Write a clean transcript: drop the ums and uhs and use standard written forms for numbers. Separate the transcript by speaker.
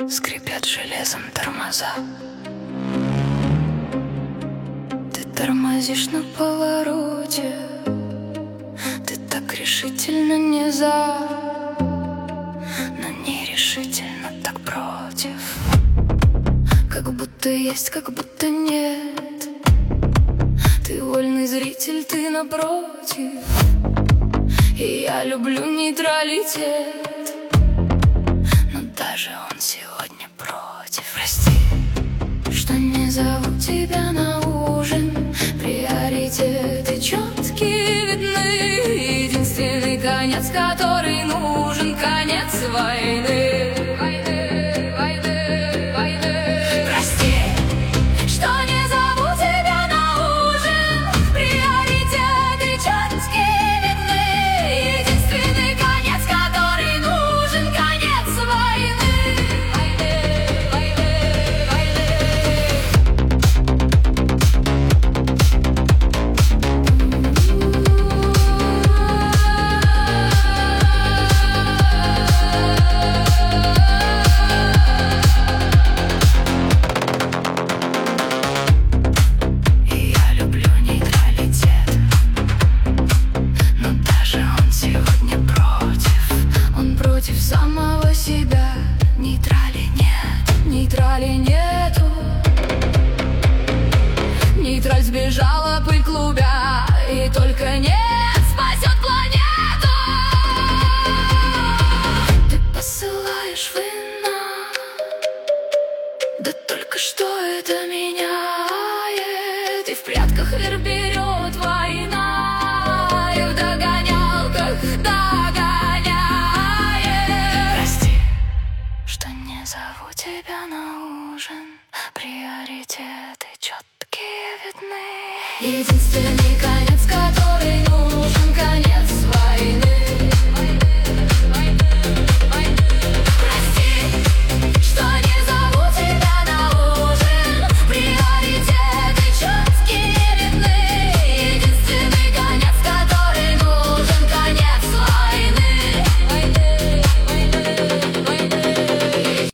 Speaker 1: Скрипят железом тормоза. Ты тормозишь на повороте. Ты так решительно не за, но нерешительно так против. Как будто есть, как будто нет. Ты вольный зритель, ты напротив. И я люблю нейтралитет, но даже он сегодня против. Прости, что не зову тебя на ужин. Приоритеты четкие видны. Единственный конец, который нужен, конец войны. Самого себя. Нейтрали нет, нейтрали нету. Нейтраль сбежала, пыль клубя, и только нет спасет планету. Ты посылаешь вина, да только что это меняет. И в прятках берет война, и в догонялках зову тебя на ужин. Приоритеты четкие видны. Единственный конец.